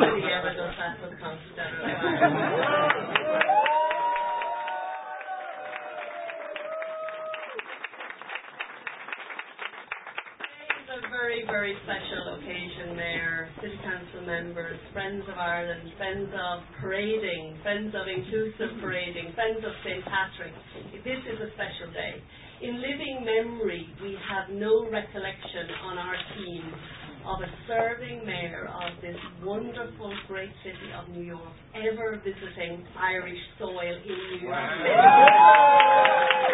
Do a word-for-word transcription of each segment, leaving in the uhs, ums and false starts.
Nobody ever does that for the Constitution of Ireland. Very, very special occasion, Mayor, City Council members, Friends of Ireland, Friends of Parading, Friends of Inclusive Parading, Friends of Saint Patrick. This is a special day. In living memory, we have no recollection on our team of a serving mayor of this wonderful, great city of New York ever visiting Irish soil in New York City.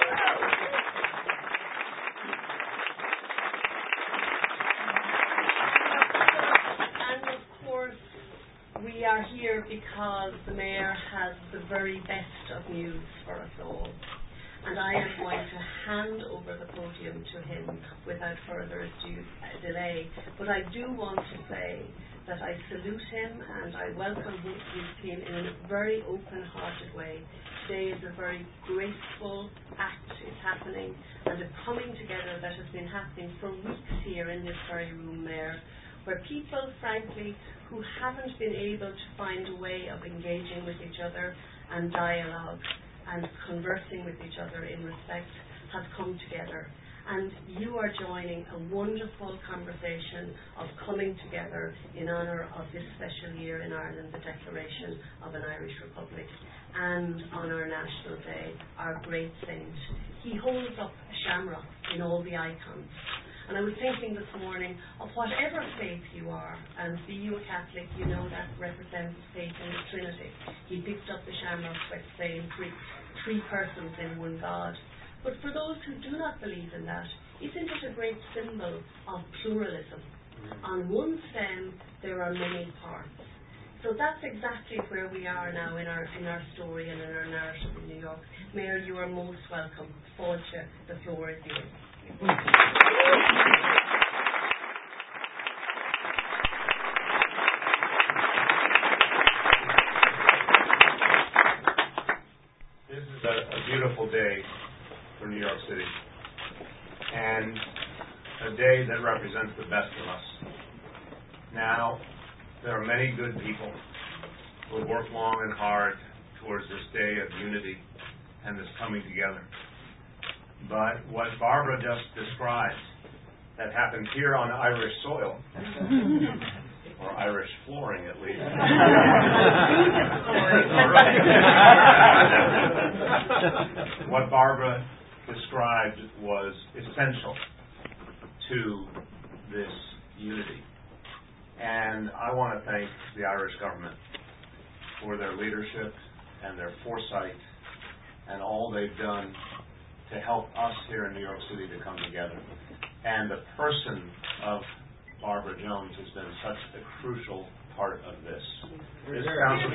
We are here because the Mayor has the very best of news for us all. And I am going to hand over the podium to him without further ado, uh, delay. But I do want to say that I salute him and I welcome his, his team in a very open-hearted way. Today is a very graceful act is happening, and a coming together that has been happening for weeks here in this very room, Mayor, where people, frankly, who haven't been able to find a way of engaging with each other and dialogue and conversing with each other in respect have come together. And you are joining a wonderful conversation of coming together in honour of this special year in Ireland, the declaration of an Irish Republic, and on our National Day, our great saint. He holds up a shamrock in all the icons. And I was thinking this morning of whatever faith you are, and be you a Catholic, you know that represents faith in the Trinity. He picked up the shamrock by saying three, three persons in one God. But for those who do not believe in that, isn't it a great symbol of pluralism? On one stem, there are many parts. So that's exactly where we are now in our in our story and in our narrative in New York. Mayor, you are most welcome. Fáilte, the floor is yours. This is a, a beautiful day for New York City, and a day that represents the best of us. Now, there are many good people who have worked long and hard towards this day of unity and this coming together. But what Barbara just described that happened here on Irish soil, or Irish flooring at least. What Barbara described was essential to this unity. And I want to thank the Irish government for their leadership and their foresight and all they've done to help us here in New York City to come together. And the person of Barbara Jones has been such a crucial part of this. This council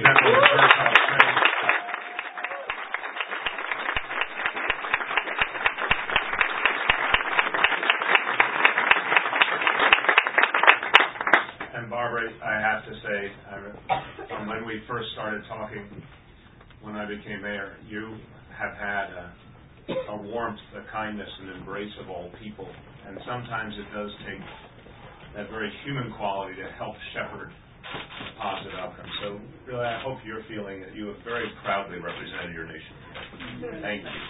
And Barbara, I have to say, I, from when we first started talking, when I became mayor, you have had a a warmth, a kindness, and embrace of all people. And sometimes it does take that very human quality to help shepherd positive outcomes. So really, I hope you're feeling that you have very proudly represented your nation. Thank you.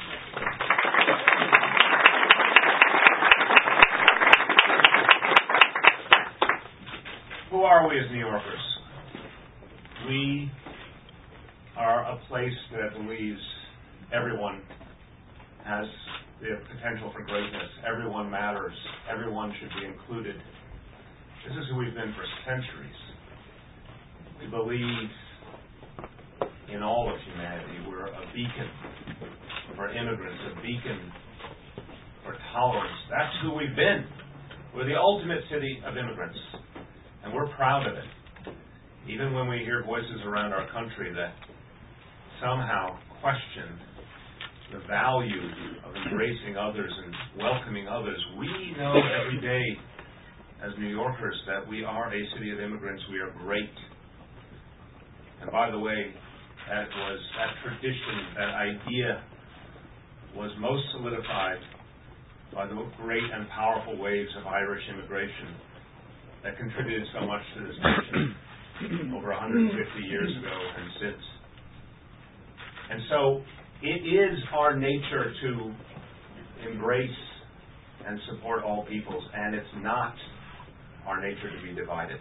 Who are we as New Yorkers? We are a place that believes everyone has the potential for greatness. Everyone matters. Everyone should be included. This is who we've been for centuries. We believe in all of humanity. We're a beacon for immigrants, a beacon for tolerance. That's who we've been. We're the ultimate city of immigrants, and we're proud of it. Even when we hear voices around our country that somehow question the value of embracing others and welcoming others, we know every day as New Yorkers that we are a city of immigrants. We are great. And by the way, that was that tradition, that idea was most solidified by the great and powerful waves of Irish immigration that contributed so much to this nation. over one hundred fifty years ago and since. And so it is our nature to embrace and support all peoples, and it's not our nature to be divided.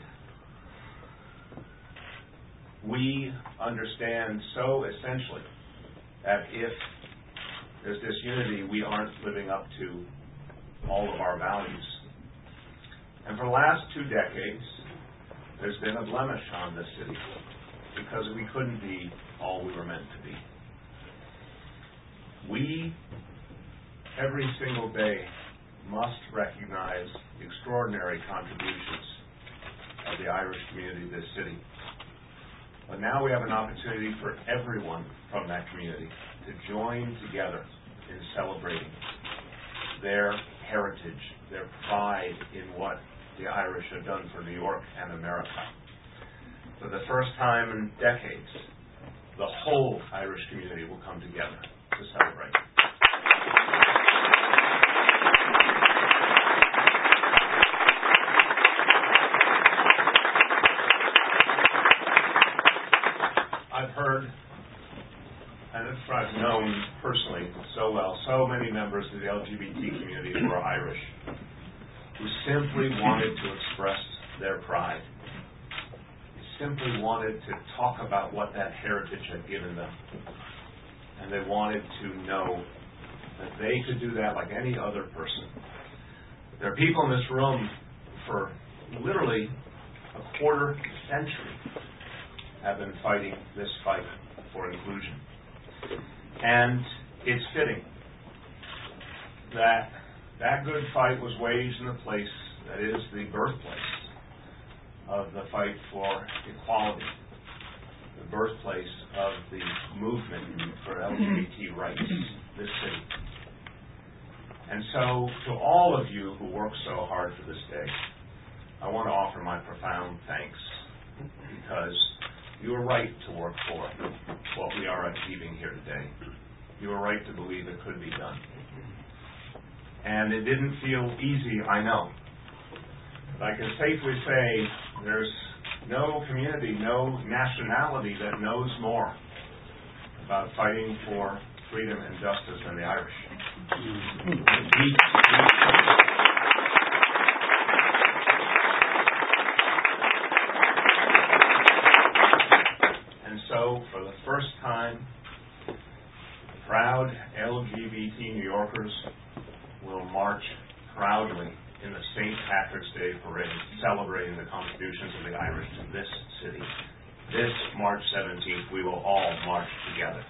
We understand so essentially that if there's disunity, we aren't living up to all of our values. And for the last two decades, there's been a blemish on this city because we couldn't be all we were meant to be. We, every single day, must recognize the extraordinary contributions of the Irish community of this city. But now we have an opportunity for everyone from that community to join together in celebrating their heritage, their pride in what the Irish have done for New York and America. For the first time in decades, the whole Irish community will come together to celebrate. I've heard, and I've known personally so well, so many members of the L G B T community who are Irish, who simply wanted to express their pride. They simply wanted to talk about what that heritage had given them. And they wanted to know that they could do that like any other person. There are people in this room for literally a quarter century have been fighting this fight for inclusion. And it's fitting that that good fight was waged in a place that is the birthplace of the fight for equality, the birthplace of the movement for L G B T rights, this city. And so, to all of you who work so hard for this day, I want to offer my profound thanks, because you were right to work for what we are achieving here today. You were right to believe it could be done. And it didn't feel easy, I know. But I can safely say there's no community, no nationality that knows more about fighting for freedom and justice than the Irish. And so, for the first time, proud L G B T New Yorkers will march proudly in the Saint Patrick's Day Parade, celebrating the contributions of the Irish to this city. This March seventeenth, we will all march together.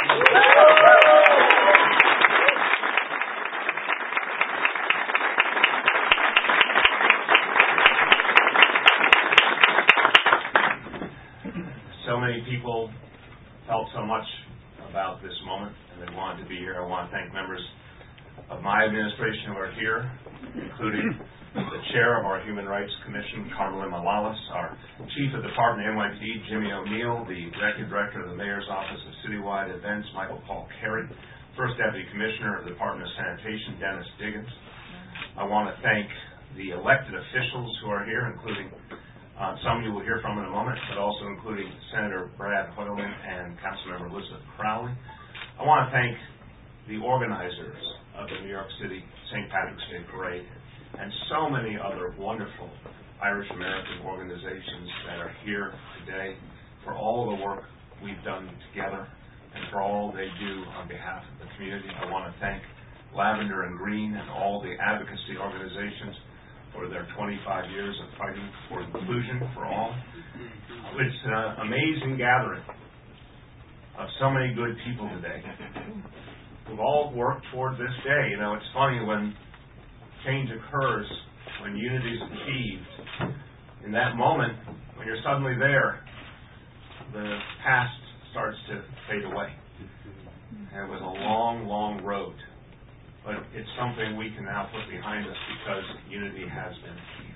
So many people felt so much about this moment, and they wanted to be here. I want to thank members of my administration who are here, including the chair of our Human Rights Commission, Carmelyn Malalas, our chief of department of N Y P D, Jimmy O'Neill, the executive director of the mayor's office of citywide events, Michael Paul Carey, first deputy commissioner of the Department of Sanitation, Dennis Diggins. I want to thank the elected officials who are here, including uh, some you will hear from in a moment, but also including Senator Brad Hoylman and Councilmember Elizabeth Crowley. I want to thank the organizers of the New York City Saint Patrick's Day Parade, and so many other wonderful Irish American organizations that are here today for all the work we've done together and for all they do on behalf of the community. I want to thank Lavender and Green and all the advocacy organizations for their twenty-five years of fighting for inclusion for all. It's an amazing gathering of so many good people today who've all worked toward this day. You know, it's funny when change occurs, when unity is achieved. In that moment, when you're suddenly there, the past starts to fade away. And it was a long, long road. But it's something we can now put behind us because unity has been achieved.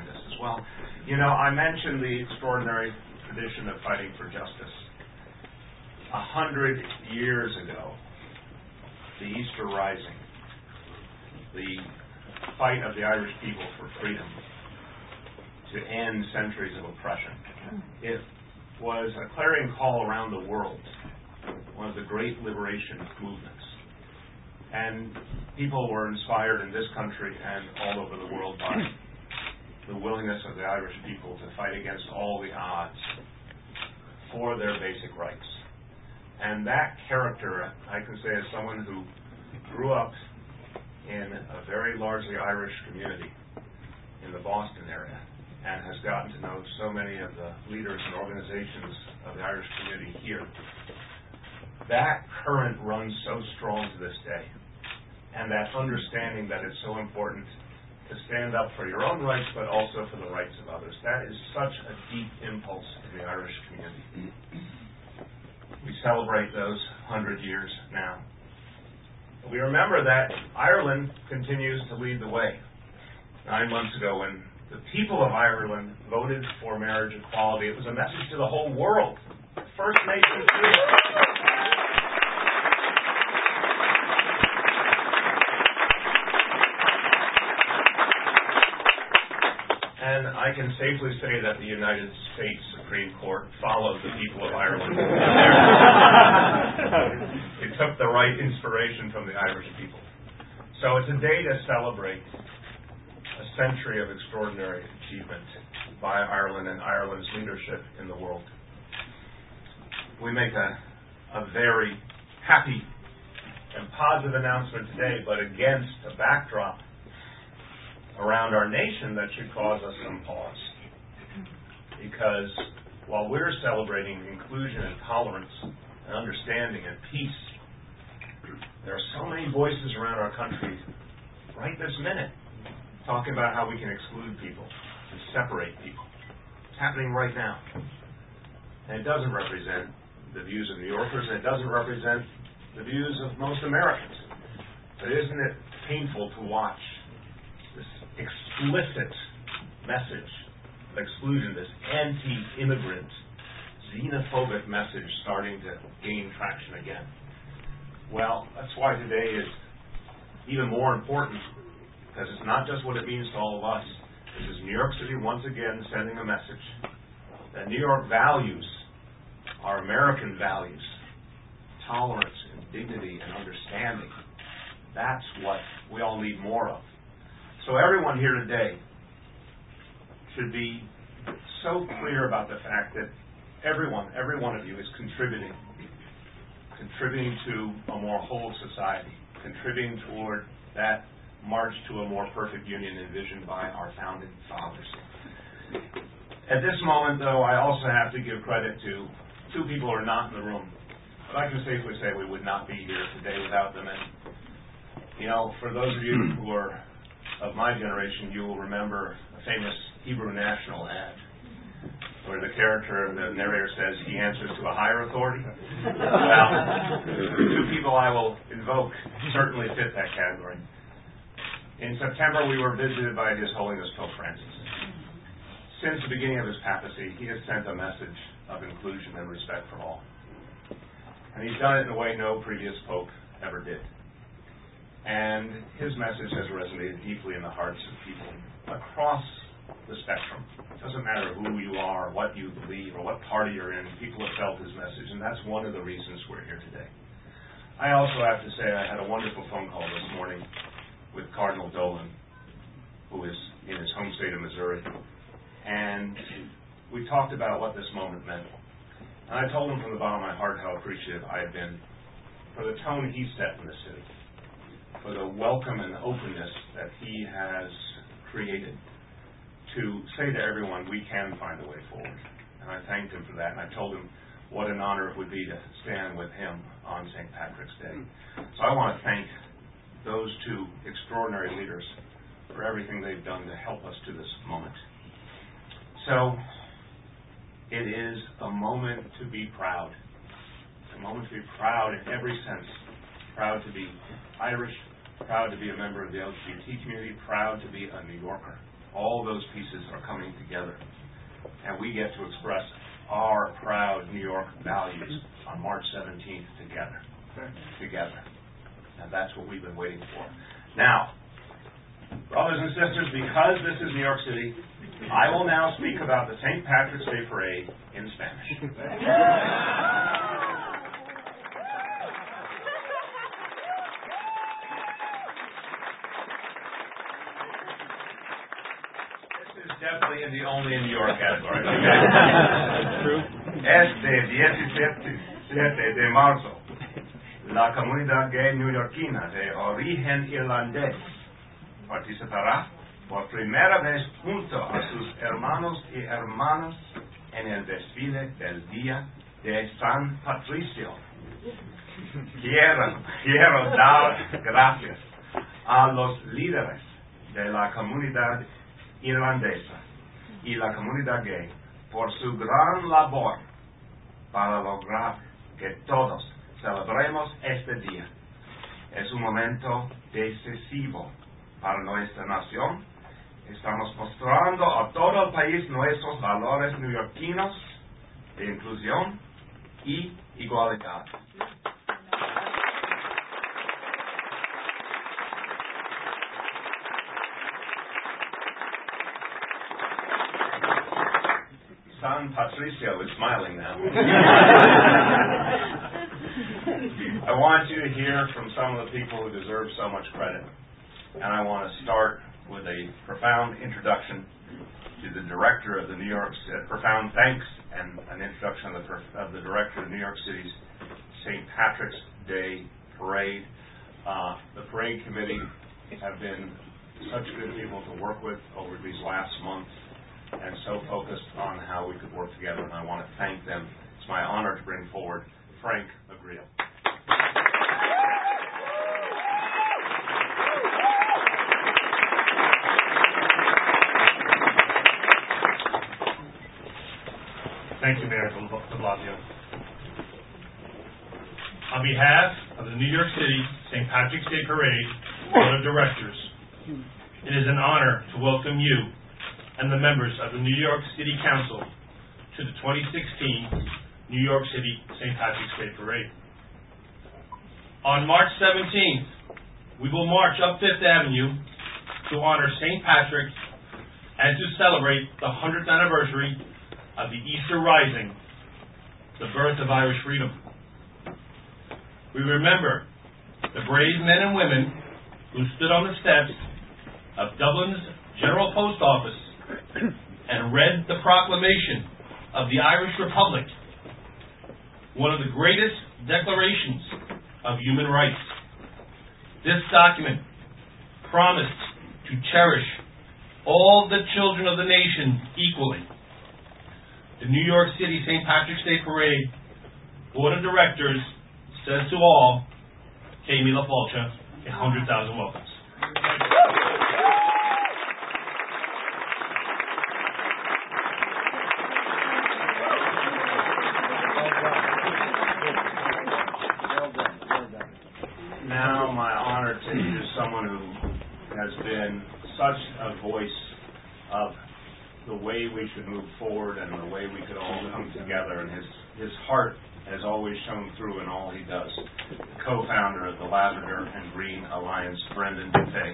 You know, I mentioned the extraordinary tradition of fighting for justice. A hundred years ago, the Easter Rising, the fight of the Irish people for freedom to end centuries of oppression, it was a clarion call around the world, one of the great liberation movements. And people were inspired in this country and all over the world by the willingness of the Irish people to fight against all the odds for their basic rights. And that character, I can say as someone who grew up in a very largely Irish community in the Boston area and has gotten to know so many of the leaders and organizations of the Irish community here, that current runs so strong to this day. And that understanding that it's so important to stand up for your own rights, but also for the rights of others. That is such a deep impulse in the Irish community. We celebrate those hundred years now. We remember that Ireland continues to lead the way. Nine months ago, when the people of Ireland voted for marriage equality, it was a message to the whole world. First Nations freedom. And I can safely say that the United States Supreme Court followed the people of Ireland. It took the right inspiration from the Irish people. So it's a day to celebrate a century of extraordinary achievement by Ireland and Ireland's leadership in the world. We make a, a very happy and positive announcement today, but against a backdrop around our nation that should cause us some pause. Because while we're celebrating inclusion and tolerance and understanding and peace, there are so many voices around our country right this minute talking about how we can exclude people and separate people. It's happening right now. And it doesn't represent the views of New Yorkers, and it doesn't represent the views of most Americans. But isn't it painful to watch this explicit message of exclusion, this anti-immigrant, xenophobic message starting to gain traction again? Well, that's why today is even more important, because it's not just what it means to all of us. This is New York City once again sending a message that New York values our American values, tolerance and dignity and understanding. That's what we all need more of. So everyone here today should be so clear about the fact that everyone, every one of you is contributing, contributing to a more whole society, contributing toward that march to a more perfect union envisioned by our founding fathers. At this moment, though, I also have to give credit to two people who are not in the room. But I can safely say we would not be here today without them. And, you know, for those of you who are of my generation, you will remember a famous Hebrew National ad where the character, the narrator says he answers to a higher authority. Well, the two people I will invoke certainly fit that category. In September, we were visited by His Holiness Pope Francis. Since the beginning of his papacy, he has sent a message of inclusion and respect for all. And he's done it in a way no previous pope ever did. And his message has resonated deeply in the hearts of people across the spectrum. It doesn't matter who you are, what you believe, or what party you're in. People have felt his message, and that's one of the reasons we're here today. I also have to say I had a wonderful phone call this morning with Cardinal Dolan, who is in his home state of Missouri. And we talked about what this moment meant. And I told him from the bottom of my heart how appreciative I had been for the tone he set in the city, for the welcome and openness that he has created to say to everyone, we can find a way forward. And I thanked him for that, and I told him what an honor it would be to stand with him on Saint Patrick's Day. So I want to thank those two extraordinary leaders for everything they've done to help us to this moment. So, it is a moment to be proud. It's a moment to be proud in every sense. Proud to be Irish, proud to be a member of the L G B T community, proud to be a New Yorker. All those pieces are coming together. And we get to express our proud New York values on March seventeenth together. Together. And that's what we've been waiting for. Now, brothers and sisters, because this is New York City, I will now speak about the Saint Patrick's Day Parade in Spanish. Definitely in the only in New York category. That's true. Este diecisiete de marzo, la comunidad gay neoyorquina de origen irlandés participará por primera vez junto a sus hermanos y hermanas en el desfile del Día de San Patricio. Quiero, quiero dar gracias a los líderes de la comunidad irlandesa y la comunidad gay por su gran labor para lograr que todos celebremos este día. Es un momento decisivo para nuestra nación. Estamos mostrando a todo el país nuestros valores neoyorquinos de inclusión y igualdad. San Patricio is smiling now. I want you to hear from some of the people who deserve so much credit. And I want to start with a profound introduction to the director of the New York City, profound thanks and an introduction of the, of the director of New York City's Saint Patrick's Day Parade. Uh, the parade committee have been such good people to work with over these last months, and so focused on how we could work together, and I want to thank them. It's my honor to bring forward Frank Agrillo. Thank you, Mayor de Blasio. On behalf of the New York City Saint Patrick's Day Parade Board of Directors, it is an honor to welcome you and the members of the New York City Council to the twenty sixteen New York City Saint Patrick's Day Parade. On March seventeenth, we will march up Fifth Avenue to honor Saint Patrick and to celebrate the one hundredth anniversary of the Easter Rising, the birth of Irish freedom. We remember the brave men and women who stood on the steps of Dublin's General Post Office and read the proclamation of the Irish Republic, one of the greatest declarations of human rights. This document promised to cherish all the children of the nation equally. The New York City Saint Patrick's Day Parade Board of Directors says to all, K. Mila Falcha, a hundred thousand welcomes. Now my honor to introduce someone who has been such a voice of the way we should move forward and the way we could all come together, and his, his heart has always shown through in all he does. Co-founder of the Lavender and Green Alliance, Brendan Dufay.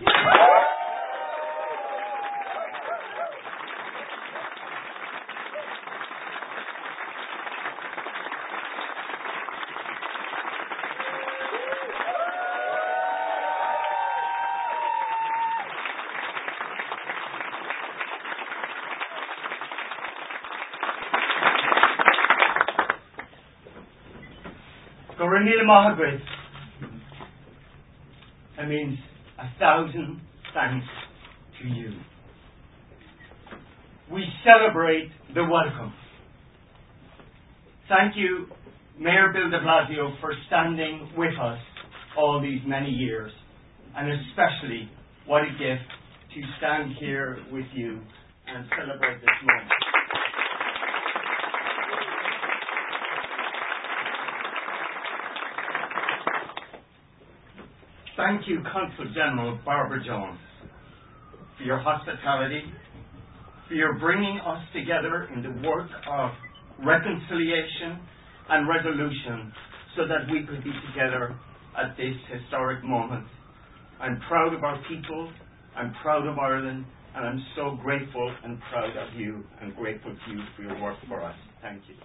Gorinil Mahagrid, that means a thousand thanks to you. We celebrate the welcome. Thank you, Mayor Bill de Blasio, for standing with us all these many years, and especially what a gift to stand here with you and celebrate this moment. Thank you, Consul General Barbara Jones, for your hospitality, for your bringing us together in the work of reconciliation, and resolution so that we could be together at this historic moment. I'm proud of our people, I'm proud of Ireland, and I'm so grateful and proud of you and grateful to you for your work for us. Thank you.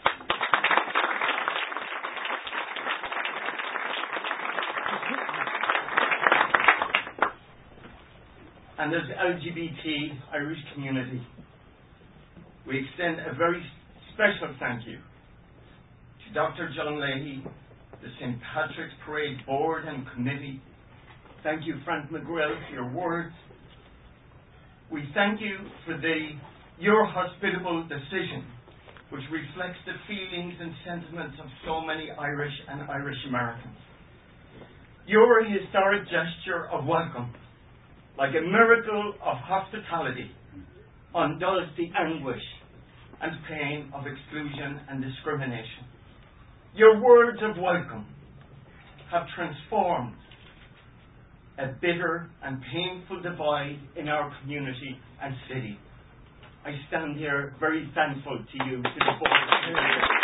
And as L G B T Irish community, we extend a very special thank you to Doctor John Leahy, the Saint Patrick's Parade Board and Committee. Thank you, Frank McGrill, for your words. We thank you for the your hospitable decision, which reflects the feelings and sentiments of so many Irish and Irish Americans. Your historic gesture of welcome, like a miracle of hospitality, undoes the anguish and pain of exclusion and discrimination. Your words of welcome have transformed a bitter and painful divide in our community and city. I stand here very thankful to you, to the board.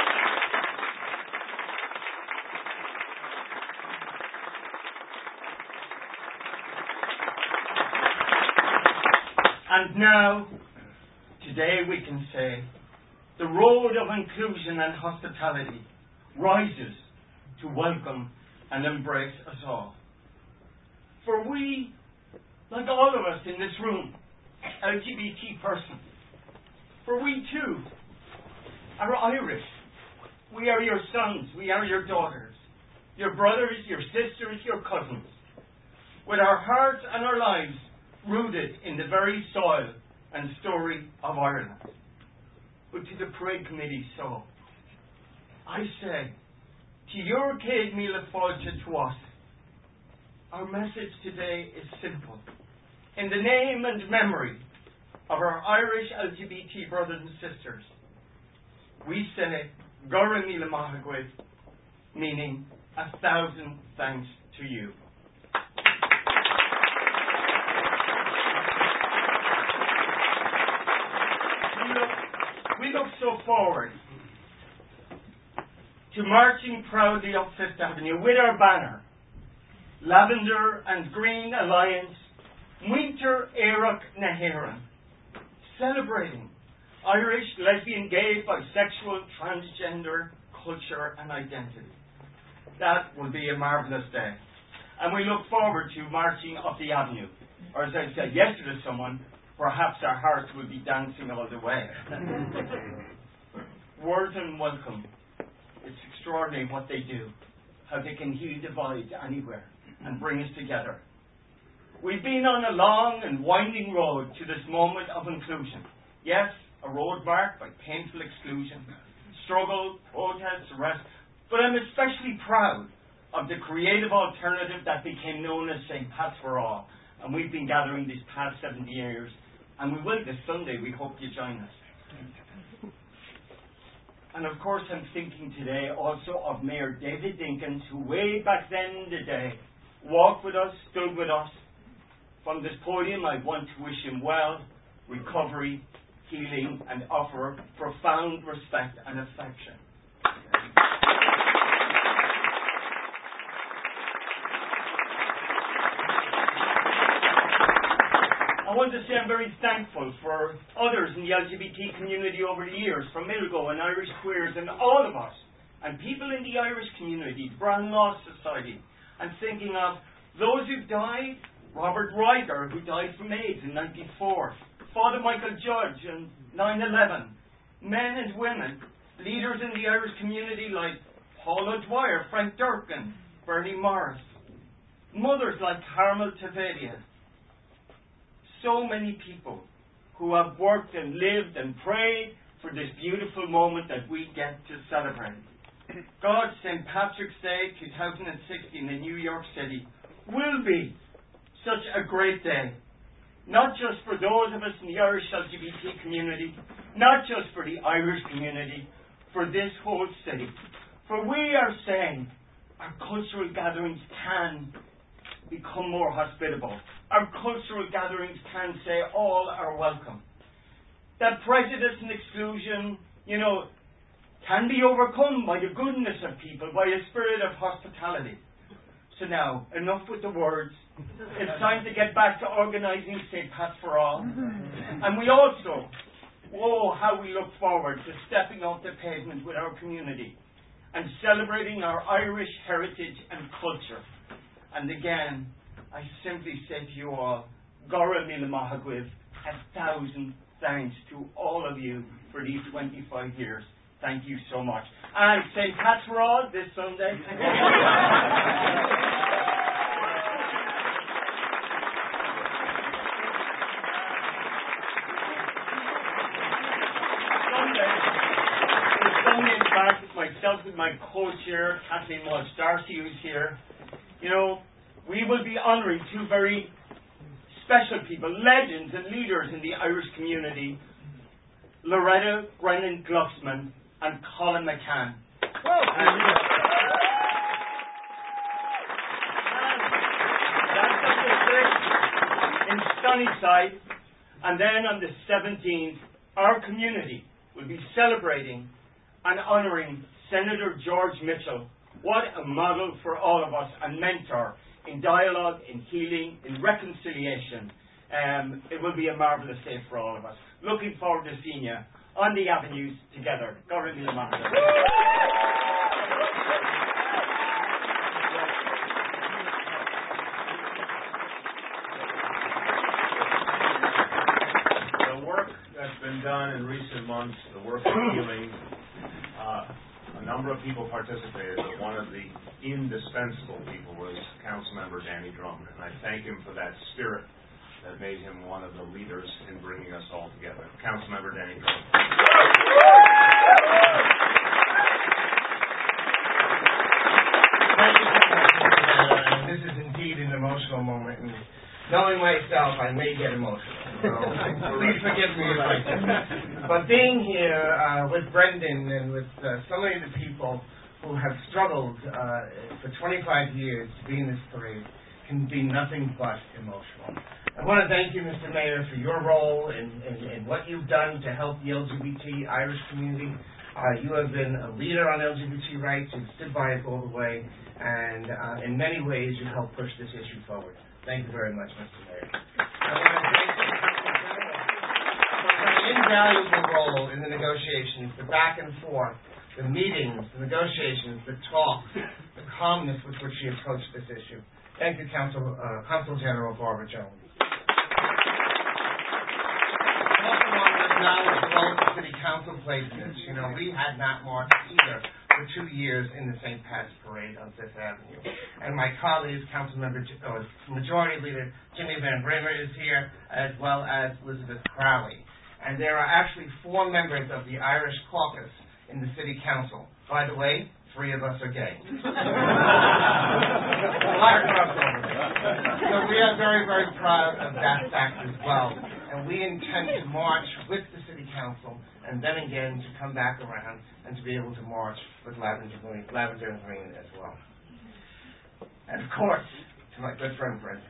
And now, today we can say, the road of inclusion and hospitality rises to welcome and embrace us all. For we, like all of us in this room, L G B T persons, for we too are Irish. We are your sons, we are your daughters, your brothers, your sisters, your cousins, with our hearts and our lives rooted in the very soil and story of Ireland. But to the Parade Committee, so I say, to your Céad Míle Fáilte to us, our message today is simple. In the name and memory of our Irish L G B T brothers and sisters, we say, Gora Míle Maithagüid, meaning a thousand thanks to you. We look, we look so forward to marching proudly up Fifth Avenue with our banner, Lavender and Green Alliance, Muintir Éireach na hÉireann, celebrating Irish, lesbian, gay, bisexual, transgender culture and identity. That will be a marvellous day. And we look forward to marching up the avenue. Or as I said yesterday to someone, perhaps our hearts will be dancing all the way. Words and welcome. It's extraordinary what they do, how they can heal divides anywhere and bring us together. We've been on a long and winding road to this moment of inclusion. Yes, a road marked by painful exclusion, struggle, protest, arrest, but I'm especially proud of the creative alternative that became known as Saint Pat's for All. And we've been gathering these past seventy years, and we will this Sunday. We hope you join us. And of course, I'm thinking today also of Mayor David Dinkins, who way back then in the day walked with us, stood with us. From this podium, I want to wish him well, recovery, healing, and offer profound respect and affection. I want to say I'm very thankful for others in the L G B T community over the years, from Milgo and Irish Queers and all of us, and people in the Irish community, the Brown Law Society, and thinking of those who died, Robert Ryder, who died from AIDS in ninety-four, Father Michael Judge in nine eleven, men and women, leaders in the Irish community like Paul O'Dwyer, Frank Durkin, Bernie Morris, mothers like Carmel Tavadia. So many people who have worked and lived and prayed for this beautiful moment that we get to celebrate. God, Saint Patrick's Day two thousand sixteen in New York City will be such a great day. Not just for those of us in the Irish L G B T community, not just for the Irish community, for this whole city. For we are saying our cultural gatherings can become more hospitable. Our cultural gatherings can say all are welcome. That prejudice and exclusion, you know, can be overcome by the goodness of people, by a spirit of hospitality. So now, enough with the words. It's time to get back to organising Saint Pat's for All. And we also, oh, how we look forward to stepping off the pavement with our community and celebrating our Irish heritage and culture. And again, I simply say to you all, Gora Mila Mahagwiv, a thousand thanks to all of you for these twenty-five years. Thank you so much. And Saint Pat's for All this Sunday. Myself with my co-chair, Kathleen Walsh Darcy, who's here. You know, we will be honouring two very special people, legends and leaders in the Irish community, Loretta Brennan Glucksman and Colin McCann. Well, and, that's on the sixth in Sunnyside, and then on the seventeenth, our community will be celebrating and honouring Senator George Mitchell. What a model for all of us, and mentor in dialogue, in healing, in reconciliation. Um, it will be a marvellous day for all of us. Looking forward to seeing you on the avenues together. Gora Mila Mahagwiv. The work that's been done in recent months, the work of healing, uh, a number of people participated, but one of the indispensable people was Councilmember Danny Drummond, and I thank him for that spirit that made him one of the leaders in bringing us all together. Councilmember Danny Drummond. Thank you so much, This is indeed an emotional moment, and knowing myself, I may get emotional. So please forgive me if I do. But being here uh, with Brendan and with uh, so many of the people who have struggled uh, for twenty-five years to be in this parade can be nothing but emotional. I want to thank you, Mister Mayor, for your role in, in, in what you've done to help the L G B T Irish community. Uh, you have been a leader on L G B T rights. You've stood by it all the way, and uh, in many ways you helped push this issue forward. Thank you very much, Mister Mayor. I want to thank you for an invaluable role in the negotiations, the back and forth, the meetings, the negotiations, the talks, the calmness with which you approached this issue. Thank you, Council, uh, Consul General Barbara Jones. I also want to acknowledge the role the City Council played in this. You know, we had not marched either for two years in the Saint Pat's Parade on Fifth Avenue. And my colleagues, Councilmember, or Majority Leader Jimmy Van Bramer is here, as well as Elizabeth Crowley. And there are actually four members of the Irish Caucus in the City Council. By the way, three of us are gay. So we are very, very proud of that fact as well. And we intend to march with the City Council and then again to come back around and to be able to march with Lavender Green, Lavender and Green as well. And of course, to my good friend Brendan.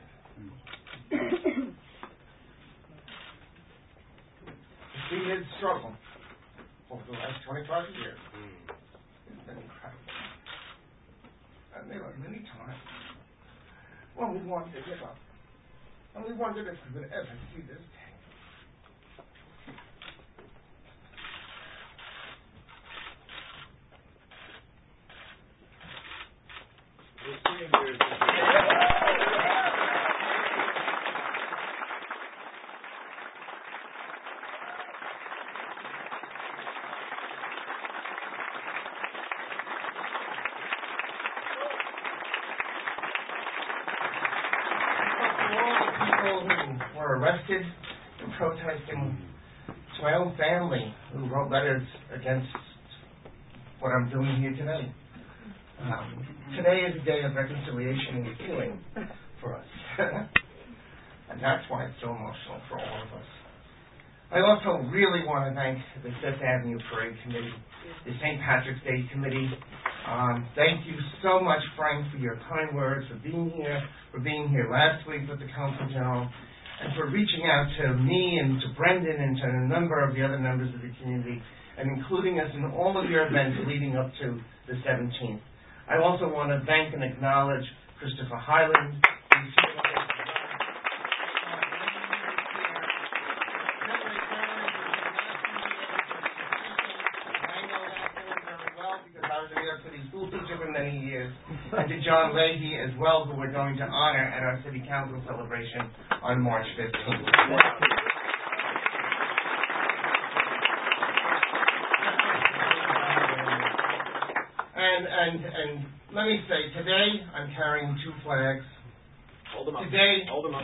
To see his struggle over the last twenty-five years. It's been incredible. And there were many times when we wanted to give up. And we wondered if we would ever see this day. Arrested for protesting, to my own family who wrote letters against what I'm doing here today. Um, today is a day of reconciliation and healing for us. And that's why it's so emotional for all of us. I also really want to thank the Fifth Avenue Parade Committee, the Saint Patrick's Day Committee. Um, thank you so much, Frank, for your kind words, for being here, for being here last week with the Consul General, and for reaching out to me and to Brendan and to a number of the other members of the community and including us in all of your events leading up to the seventeenth. I also want to thank and acknowledge Christopher Highland, who's here with us as well. I know that very well because I was a New York City school teacher for many years, and to John Leahy as well, who we're going to honor at our City Council celebration on March fifteenth. And, and, and let me say, today I'm carrying two flags. Hold them up. Today, Hold them up.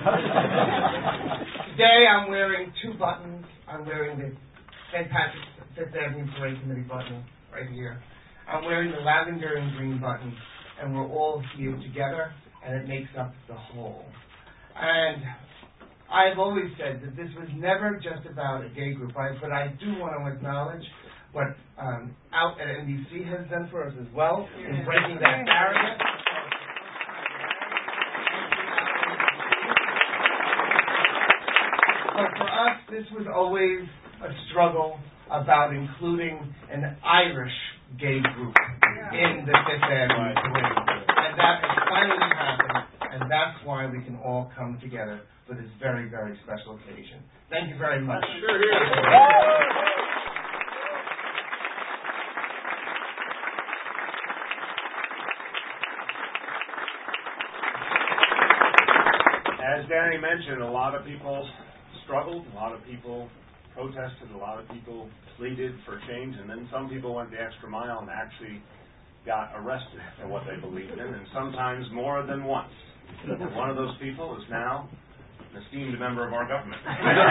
today I'm wearing two buttons. I'm wearing the Saint Patrick's Fifth Avenue Parade Committee button right here. I'm wearing the lavender and green button, and we're all here together, and it makes up the whole. And I've always said that this was never just about a gay group, I, but I do want to acknowledge what um, Out at N B C has done for us as well in breaking that barrier. So for us, this was always a struggle about including an Irish gay group in the Fifth Avenue Parade. And that has finally happened, and that's why we can all come together for this very, very special occasion. Thank you very much. Sure, here. As Danny mentioned, a lot of people struggled, a lot of people protested, a lot of people pleaded for change, and then some people went the extra mile and actually got arrested for what they believed in, and sometimes more than once. And one of those people is now an esteemed member of our government.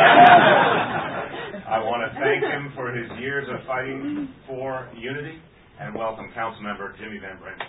I want to thank him for his years of fighting for unity, and welcome Councilmember Jimmy Van Branden.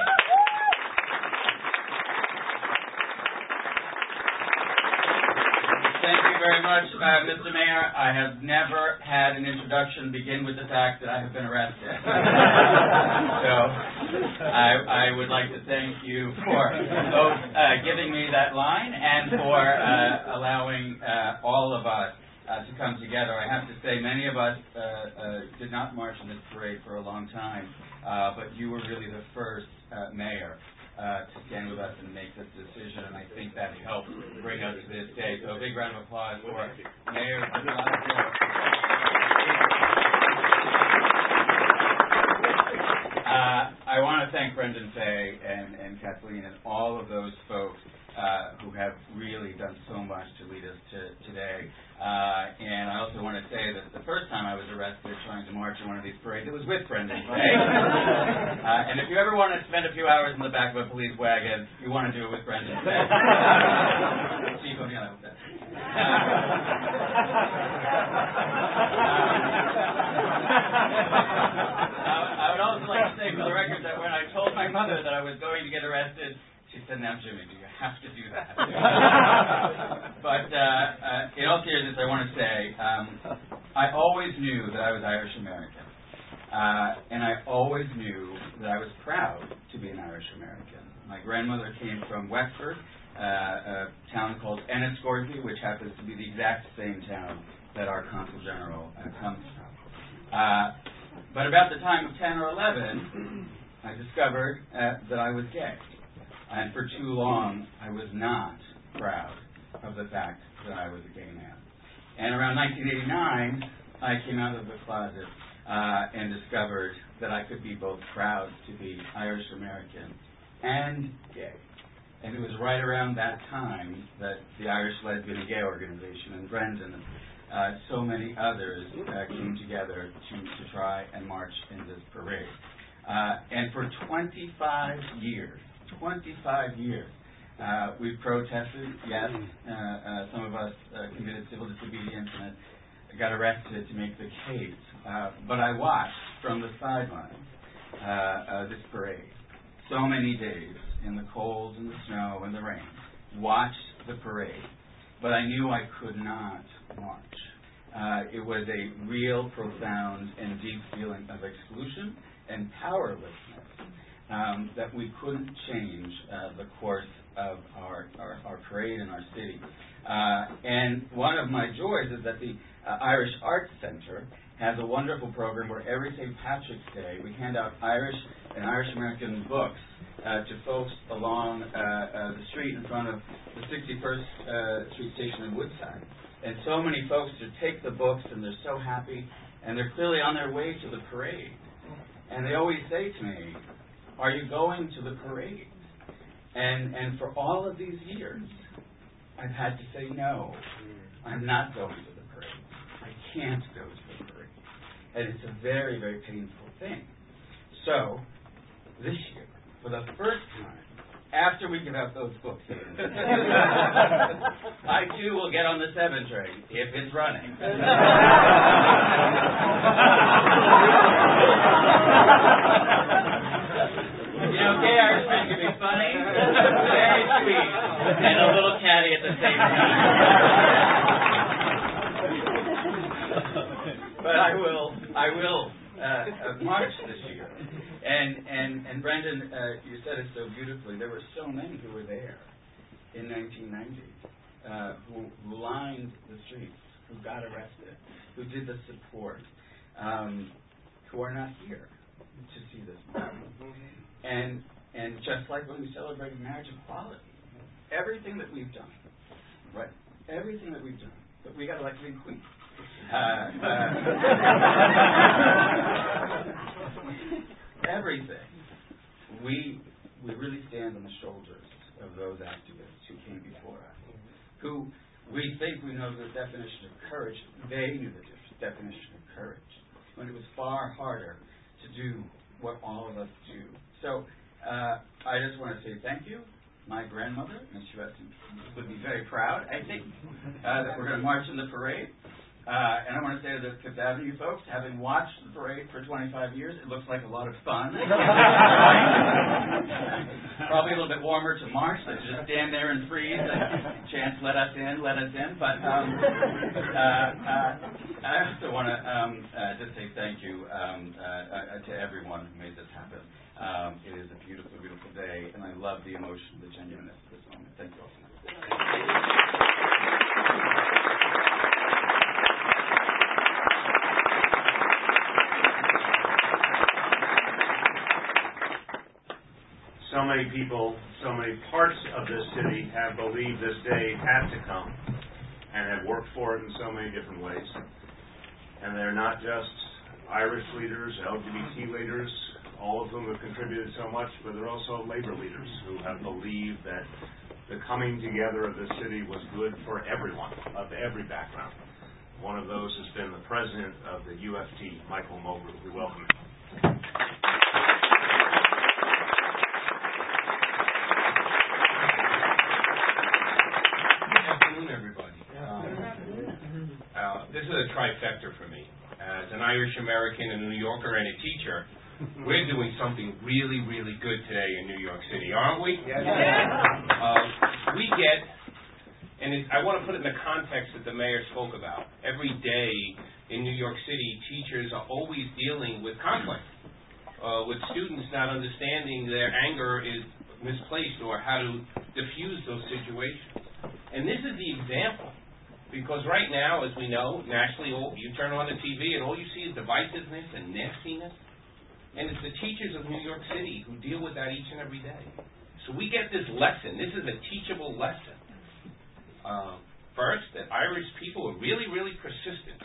Thank you very much, uh, Mister Mayor. I have never had an introduction begin with the fact that I have been arrested. So I, I would like to thank you for both uh, giving me that line and for uh, allowing uh, all of us uh, to come together. I have to say, many of us uh, uh, did not march in this parade for a long time, uh, but you were really the first uh, mayor Uh, to stand with us and make this decision, and I think that helped bring us to this day. So a big round of applause for Mayor Blasio. Uh, I want to thank Brendan Fay and, and Kathleen and all of those folks uh, who have really done so much to lead us to today. Uh, and I also want to say that the first time I was arrested trying to march in one of these parades, it was with Brendan Fay. uh, and if you ever want to spend a few hours in the back of a police wagon, you want to do it with Brendan Fay. Chief of the I hope that. I would also like to say for the record that when I told my mother that I was going to get arrested, she said, "Now, Jimmy, do you have to do that?" But uh, uh, in all seriousness, I want to say um, I always knew that I was Irish American, uh, and I always knew that I was proud to be an Irish American. My grandmother came from Wexford, uh, a town called Enniscorthy, which happens to be the exact same town that our Consul General uh, comes from. Uh, but about the time of ten or eleven, I discovered uh, that I was gay. And for too long, I was not proud of the fact that I was a gay man. And around nineteen eighty-nine, I came out of the closet uh, and discovered that I could be both proud to be Irish American and gay. And it was right around that time that the Irish Lesbian and Gay Organization and Brendan and uh, so many others uh, came together to, to try and march in this parade. Uh, and for twenty-five years, twenty-five years, uh, we protested, yes, uh, uh, some of us uh, committed civil disobedience and got arrested to make the case. Uh, but I watched from the sidelines uh, uh, this parade, so many days in the cold and the snow and the rain, watched the parade, but I knew I could not march. Uh, it was a real, profound, and deep feeling of exclusion and powerlessness um, that we couldn't change uh, the course of our, our, our parade in our city. Uh, and one of my joys is that the uh, Irish Arts Center has a wonderful program where every Saint Patrick's Day we hand out Irish and Irish American books uh, to folks along uh, uh, the street in front of the sixty-first uh, Street Station in Woodside. And so many folks just take the books and they're so happy, and they're clearly on their way to the parade. And they always say to me, "Are you going to the parade?" And and for all of these years, I've had to say, "No, I'm not going to the parade. I can't go to the parade." And it's a very, very painful thing. So, this year, for the first time, after we give out those books, I too will get on the seven train, if it's running. You know, gay Irishman can be funny, very sweet, and a little catty at the same time. But I will, I will uh, uh, march this year. And and and Brendan, uh, you said it so beautifully. There were so many who were there in nineteen ninety, uh, who, who lined the streets, who got arrested, who did the support, um, who are not here to see this moment. And and just like when we celebrated marriage equality, everything that we've done, right? Everything that we've done, but we got to like King Queen. Uh, uh, everything. We we really stand on the shoulders of those activists who came before us, who we think we know the definition of courage. They knew the definition of courage, when it was far harder to do what all of us do. So uh, I just want to say thank you. My grandmother, Miss Weston, would be very proud, I think, uh, that we're going to march in the parade. Uh, and I want to say to the Fifth Avenue folks, having watched the parade for twenty-five years, it looks like a lot of fun. Probably a little bit warmer to March, so just stand there and freeze and chant, "Let us in, let us in." But um, uh, uh, I also want to um, uh, just say thank you um, uh, uh, to everyone who made this happen. Um, it is a beautiful, beautiful day, and I love the emotion, the genuineness of this moment. Thank you all so much. So many people, so many parts of this city have believed this day had to come and have worked for it in so many different ways. And they're not just Irish leaders, L G B T leaders, all of whom have contributed so much, but they're also labor leaders who have believed that the coming together of this city was good for everyone, of every background. One of those has been the president of the U F T, Michael Mulgrew. We welcome him. This is a trifecta for me. As an Irish American, a New Yorker, and a teacher, we're doing something really, really good today in New York City, aren't we? Yes. Uh, we get, and it, I want to put it in the context that the mayor spoke about. Every day in New York City, teachers are always dealing with conflict, uh, with students not understanding their anger is misplaced or how to diffuse those situations. And this is the example. Because right now, as we know, nationally, all, you turn on the T V and all you see is divisiveness and nastiness. And it's the teachers of New York City who deal with that each and every day. So we get this lesson. This is a teachable lesson. Uh, first, that Irish people are really, really persistent.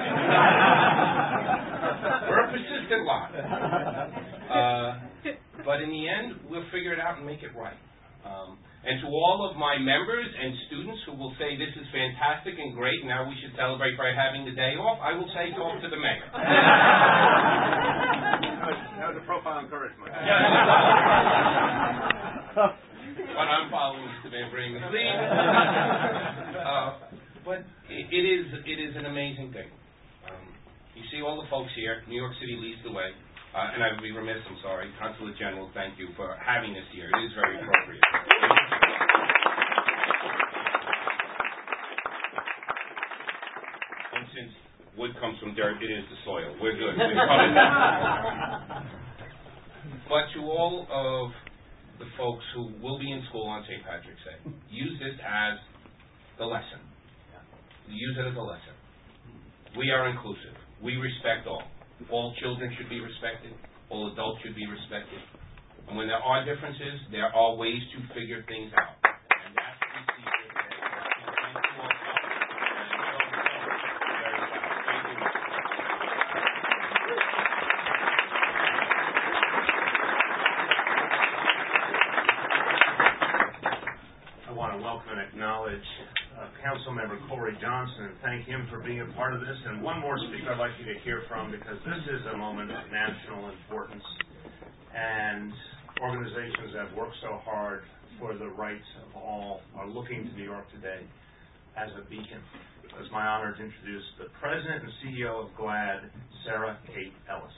We're a persistent lot. Uh, but in the end, we'll figure it out and make it right. Um, And to all of my members and students who will say this is fantastic and great, now we should celebrate by having the day off, I will say talk to the mayor. That was a profound encouragement. But I'm following Mister Van Bremen's lead. Uh, but it, it is it is an amazing thing. Um, you see all the folks here. New York City leads the way. Uh, and I would be remiss, I'm sorry, Consulate General, thank you for having this here. It is very appropriate. And since wood comes from dirt, it is the soil. We're good. We've covered that. But to all of the folks who will be in school on Saint Patrick's Day, use this as the lesson. Use it as a lesson. We are inclusive. we respect all. All children should be respected. All adults should be respected. And when there are differences, there are ways to figure things out. And that's what we see here today. So thank you all. Very proud. Thank you. I want to welcome and acknowledge uh, Councilmember Corey Johnson and thank him for being a part of this. And one more speaker I'd like you to hear from, because this is a moment of national importance. And organizations that have worked so hard for the rights of all are looking to New York today as a beacon. It's my honor to introduce the President and C E O of GLAAD, Sarah Kate Ellis.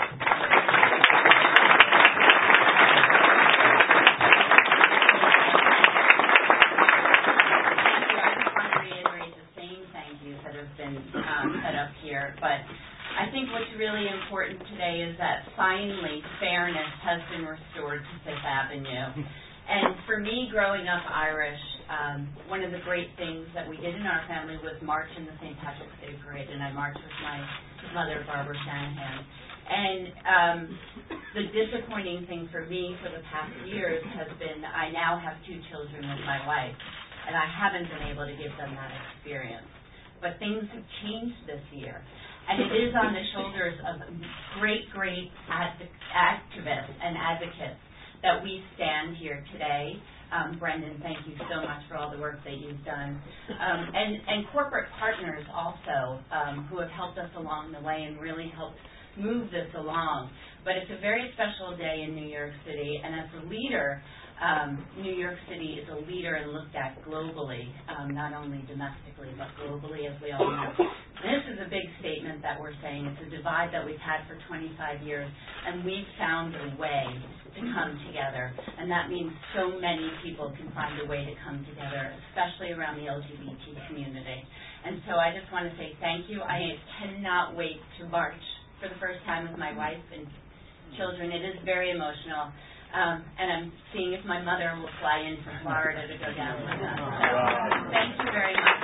Um, set up here, but I think what's really important today is that finally fairness has been restored to Fifth Avenue. And for me, growing up Irish, um, one of the great things that we did in our family was march in the Saint Patrick's Day Parade, and I marched with my mother, Barbara Shanahan. And um, the disappointing thing for me for the past years has been I now have two children with my wife, and I haven't been able to give them that experience. But things have changed this year. And it is on the shoulders of great, great ad- activists and advocates that we stand here today. Um, Brendan, thank you so much for all the work that you've done. Um, and, and corporate partners also um, who have helped us along the way and really helped move this along. But it's a very special day in New York City, and as a leader, Um, New York City is a leader and looked at globally, um, not only domestically, but globally, as we all know. This is a big statement that we're saying. It's a divide that we've had for twenty-five years, and we've found a way to come together. And that means so many people can find a way to come together, especially around the L G B T community. And so I just want to say thank you. I cannot wait to march for the first time with my wife and children. It is very emotional. Um, and I'm seeing if my mother will fly in from Florida to go down with us. So thank you very much.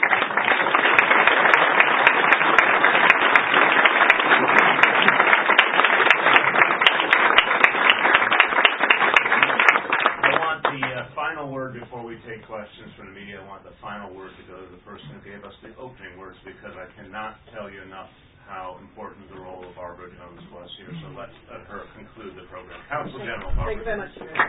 I want the uh, final word before we take questions from the media. I want the final word to go to the person who gave us the opening words, because I cannot tell you enough how important the role of Barbara Jones was here. So let's let her conclude the program. Council General Barbara. Thank you very much.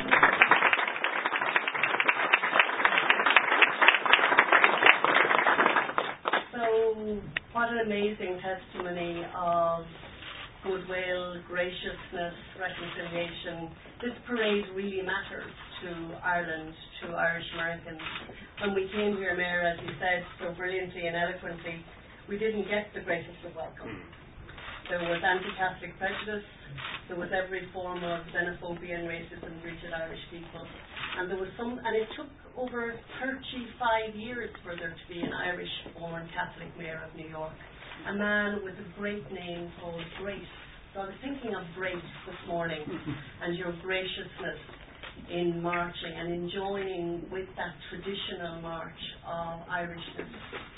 So, what an amazing testimony of goodwill, graciousness, reconciliation. This parade really matters to Ireland, to Irish Americans. When we came here, Mayor, as you said so brilliantly and eloquently, we didn't get the greatest of welcome. There was anti-Catholic prejudice, there was every form of xenophobia and racism greeted Irish people, and there was some, and it took over thirty-five years for there to be an Irish-born Catholic mayor of New York, a man with a great name called Grace. So I was thinking of Grace this morning, and your graciousness in marching and in joining with that traditional march of Irishness.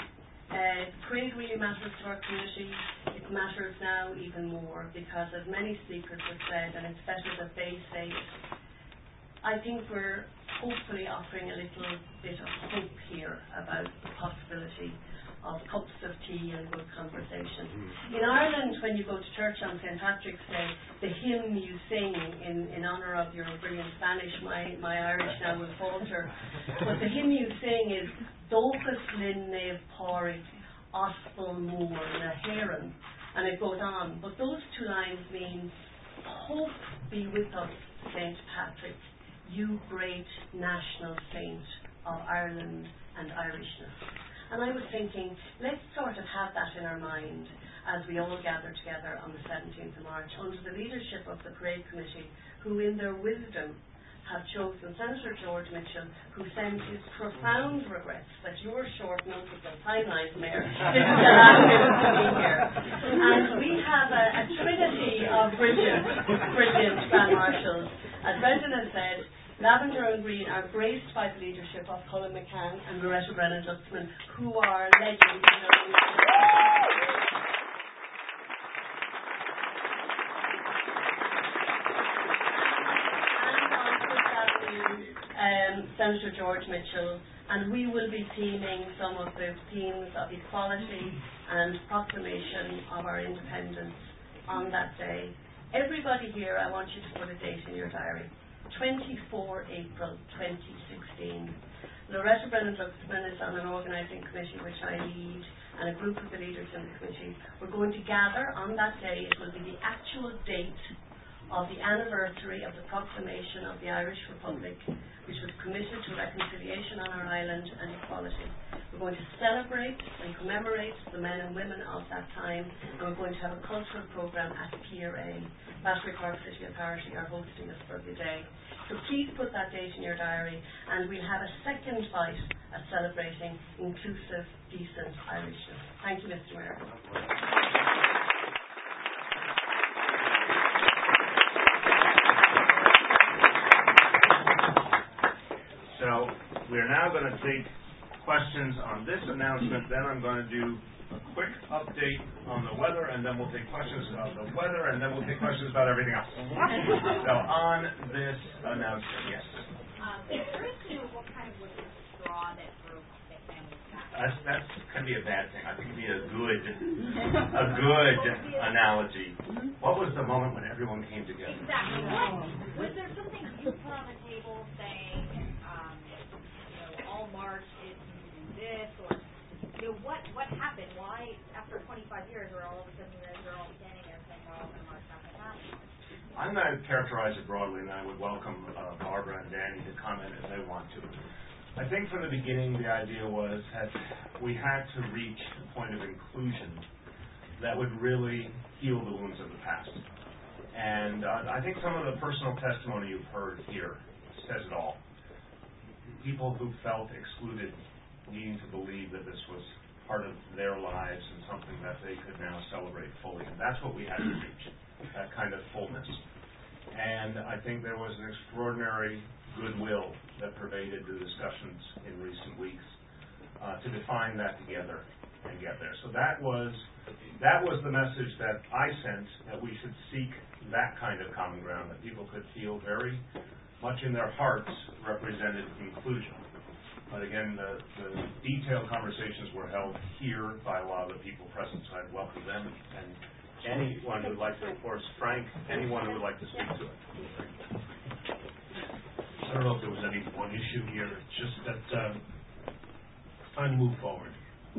Uh, parade really matters to our community. It matters now even more because, as many speakers have said, and it's better that they say it, I think we're hopefully offering a little bit of hope here about the possibility of cups of tea and good conversation. In Ireland, when you go to church on Saint Patrick's Day, the hymn you sing in, in honour of your brilliant Spanish, my, my Irish now will falter, but the hymn you sing is Dóchas linn neve porrig, ospel mór na héireann, and it goes on. But those two lines mean, hope be with us, Saint Patrick, you great national saint of Ireland and Irishness. And I was thinking, let's sort of have that in our mind as we all gather together on the seventeenth of March under the leadership of the Parade Committee, who in their wisdom have chosen Senator George Mitchell, who sends his profound regrets that your short notice and timelines, Mayor, didn't allow him to be here. And we have a, a trinity of brilliant, brilliant Grand Marshals. As Brendan has said, Lavender and Green are graced by the leadership of Colin McCann and Loretta Brennan-Duxman, who are legends in their own. Senator George Mitchell, and we will be theming some of the themes of equality and proclamation of our independence on that day. Everybody here, I want you to put a date in your diary. twenty-fourth of April twenty sixteen. Loretta Brennan-Glucksman is on an organising committee which I lead, and a group of the leaders in the committee. We're going to gather on that day. It will be the actual date of the anniversary of the proclamation of the Irish Republic, which was committed to reconciliation on our island and equality. We're going to celebrate and commemorate the men and women of that time, and we're going to have a cultural programme at Pier A. Battery Park City Authority are hosting us for the day. So please put that date in your diary, and we'll have a second bite at celebrating inclusive, decent Irishness. Thank you, Mister Mayor. So we're now going to take questions on this announcement. Then I'm going to do a quick update on the weather, and then we'll take questions about the weather, and then we'll take questions about everything else. So on this announcement, yes. Um, curious to know what kind of was the straw that broke the family's back. That's that's can be a bad thing. I think it'd be a good a good analogy. What was the moment when everyone came together? Exactly. What, was there something you put on the table saying, um, you know, all March is this, or you know, what what happened? Why, after twenty-five years, where all of a sudden you guys are all standing there saying, "Well, I'm going to march down the path"? I'm going to characterize it broadly, and I would welcome uh, Barbara and Danny to comment if they want to. I think from the beginning the idea was that we had to reach a point of inclusion that would really heal the wounds of the past. And uh, I think some of the personal testimony you've heard here says it all. People who felt excluded, needing to believe that this was part of their lives and something that they could now celebrate fully. And that's what we had to reach, that kind of fullness. And I think there was an extraordinary goodwill that pervaded the discussions in recent weeks uh, to define that together and get there. So that was that was the message that I sent, that we should seek that kind of common ground, that people could feel very much in their hearts represented inclusion. But again, the, the detailed conversations were held here by a lot of the people present, so I'd welcome them. And anyone who would like to, of course, Frank, anyone who would like to speak to it. I don't know if there was any one issue here. It's just that um, it's time to move forward.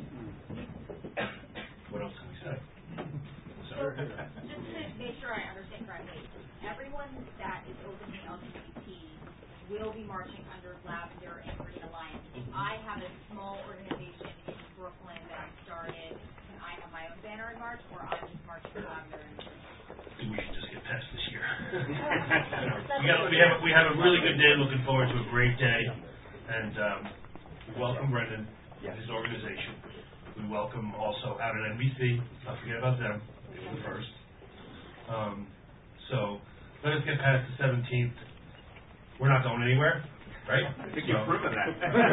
What else can we say? So, just to make sure I understand correctly, everyone that is openly L G B T will be marching under Lavender and Green Alliance. If I have a small organization in Brooklyn that I started, can I have my own banner in March, or I'm just marching with Lavender and Green? We should just get past this year. we, got, we, have, we have a really good day, looking forward to a great day. And um, we welcome Brendan and his organization. We welcome also out at N B C. Don't forget about them. They were the first. Um, so let us get past the seventeenth. We're not going anywhere, right? I think you've proven that.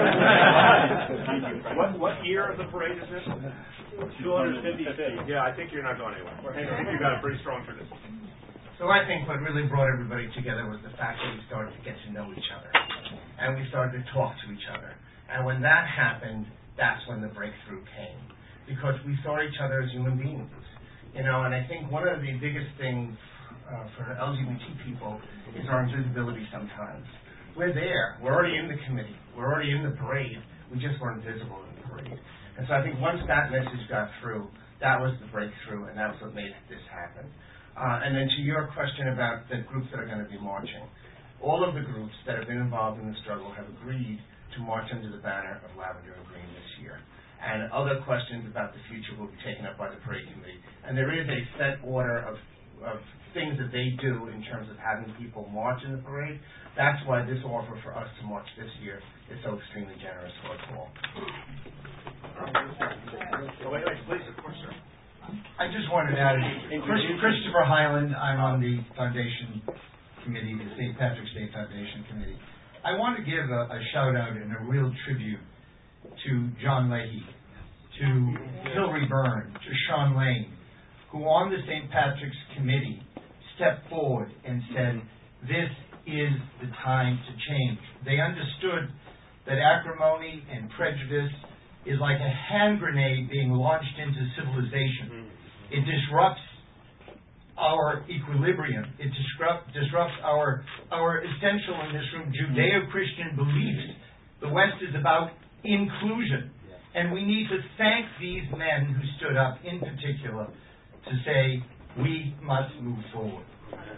what what year of the parade is this? two hundred fifty-fifth. Yeah, I think you're not going anywhere. I think you've got a pretty strong tradition. So I think what really brought everybody together was the fact that we started to get to know each other, and we started to talk to each other. And when that happened, that's when the breakthrough came, because we saw each other as human beings. You know, and I think one of the biggest things uh, for L G B T people is our invisibility sometimes. We're there. We're already in the committee. We're already in the parade. We just weren't visible in the parade. And so I think once that message got through, that was the breakthrough, and that's what made this happen. Uh, and then to your question about the groups that are going to be marching, all of the groups that have been involved in the struggle have agreed to march under the banner of Lavender and Green this year. And other questions about the future will be taken up by the parade committee. And there is a set order of, of things that they do in terms of having people march in the parade. That's why this offer for us to march this year is so extremely generous for us all. Oh, wait, wait, please, of course, sir. I just wanted to add, Chris, Christopher Highland, I'm on the foundation committee, the Saint Patrick's Day Foundation Committee. I want to give a, a shout out and a real tribute to John Leahy, to Hillary Byrne, to Sean Lane, who on the Saint Patrick's Committee stepped forward and said, this is the time to change. They understood that acrimony and prejudice is like a hand grenade being launched into civilization. It disrupts our equilibrium. It disrupt, disrupts our our essential in this room Judeo-Christian beliefs. The West is about inclusion, and we need to thank these men who stood up, in particular, to say we must move forward.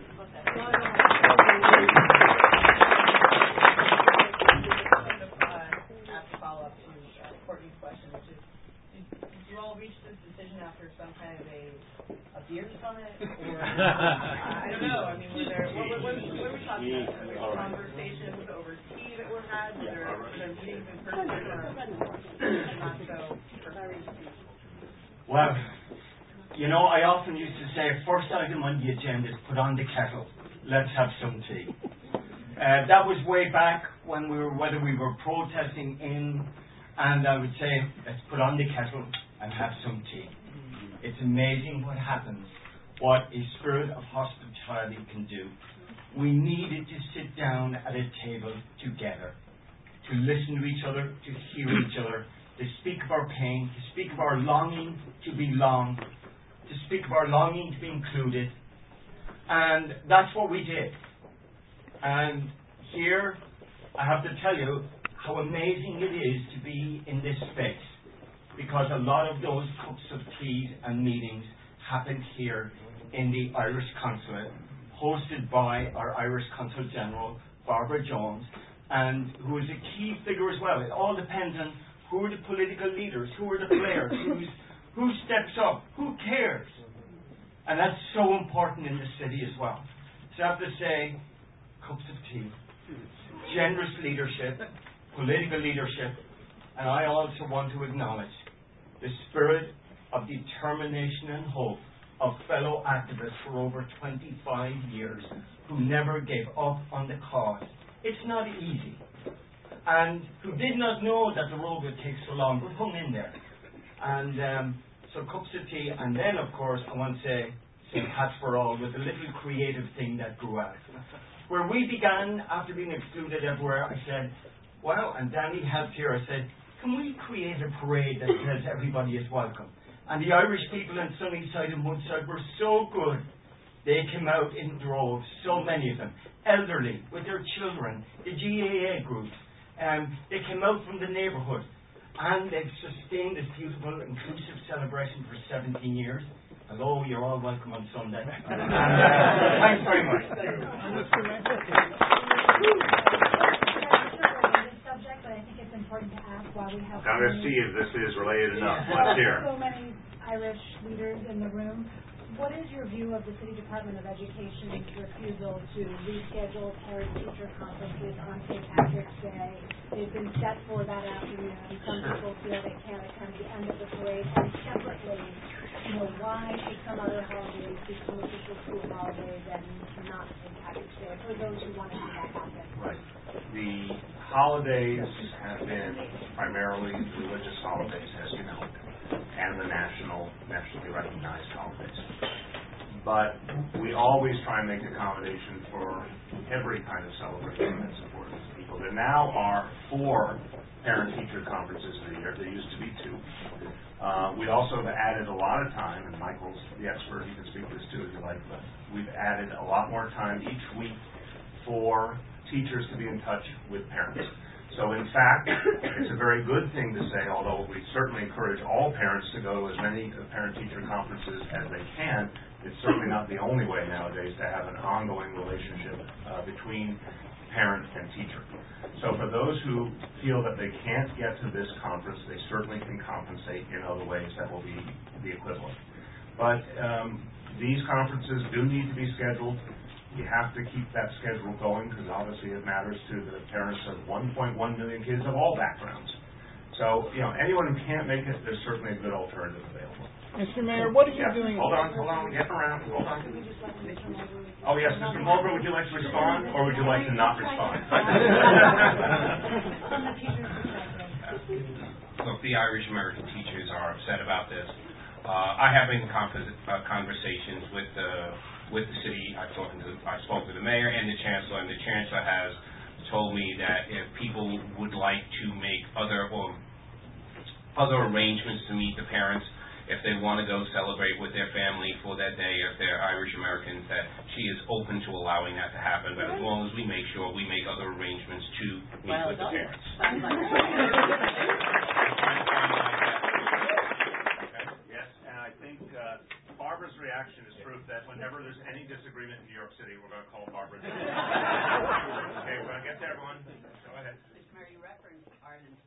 You all reached this decision after some kind of a, a beer summit, or I don't know. I mean, were there what, what, what, what were we talking about? Was there conversations over tea that were had? Were there, were there meetings in person, or not so? Well, you know, I often used to say, first item on the agenda is put on the kettle. Let's have some tea. Uh, that was way back when we were, whether we were protesting in, and I would say, let's put on the kettle and have some tea. It's amazing what happens, what a spirit of hospitality can do. We needed to sit down at a table together, to listen to each other, to hear each other, to speak of our pain, to speak of our longing to belong, to speak of our longing to be included. And that's what we did. And here, I have to tell you how amazing it is to be in this space, because a lot of those cups of tea and meetings happened here in the Irish Consulate, hosted by our Irish Consul General, Barbara Jones, and who is a key figure as well. It all depends on who are the political leaders, who are the players, who's, who steps up, who cares. And that's so important in the city as well. So I have to say, cups of tea, generous leadership, political leadership, and I also want to acknowledge the spirit of determination and hope of fellow activists for over twenty-five years who never gave up on the cause. It's not easy. And who did not know that the road would take so long, but hung in there. And um, so cups of tea, and then of course I want to say Saint Hats for All with a little creative thing that grew out. Where we began, after being excluded everywhere, I said, well, and Danny helped here, I said, can we create a parade that says everybody is welcome? And the Irish people in Sunnyside and Woodside were so good. They came out in droves, so many of them, elderly, with their children, the G A A groups. Um, they came out from the neighbourhood, and they've sustained this beautiful, inclusive celebration for seventeen years. Hello, you're all welcome on Sunday. And, uh, thanks very much. Subject, but I think it's important to ask why we have. Now let's see if this is related enough. Let's hear. So many Irish leaders in the room. What is your view of the City Department of Education's refusal to reschedule parent-teacher conferences on Saint Patrick's Day? They've been set for that afternoon. Some people feel they can't attend the end of the parade. And separately, you know, why should some other holidays become official school holidays and not Saint Patrick's Day? For those who want to see that happen. Right. The holidays have been primarily religious holidays, as you know, and the national, nationally recognized holidays. But we always try and make accommodation for every kind of celebration that supports people. There now are four parent-teacher conferences a year. There used to be two. Uh, we also have added a lot of time, and Michael's the expert, he can speak to this too if you like, but we've added a lot more time each week for teachers to be in touch with parents. So in fact, it's a very good thing to say, although we certainly encourage all parents to go to as many parent-teacher conferences as they can, it's certainly not the only way nowadays to have an ongoing relationship uh, between parent and teacher. So for those who feel that they can't get to this conference, they certainly can compensate in other ways that will be the equivalent. But um, these conferences do need to be scheduled. You have to keep that schedule going because obviously it matters to the parents of one point one million kids of all backgrounds. So, you know, anyone who can't make it, there's certainly a good alternative available. Mister Mayor, what are you yeah. doing? Hold on, hold on, get around, hold on. Oh, yes, Mister Mulgrew, would you like to respond or would you like to not respond? Look, the Irish American teachers are upset about this. Uh, I have been in con- uh, conversations with the with the city. I've spoken to, I spoke to the mayor and the chancellor, and the chancellor has told me that if people would like to make other or other arrangements to meet the parents, if they want to go celebrate with their family for that day, if they're Irish Americans, that she is open to allowing that to happen, but as long as we make sure we make other arrangements to meet Well with the done. parents. Sounds like Yes, and I think uh, Barbara's reaction is proof that whenever there's any disagreement in New York City, we're going to call Barbara. Okay, we're going to get to everyone. Go ahead. Mister Mayor, you referenced Ireland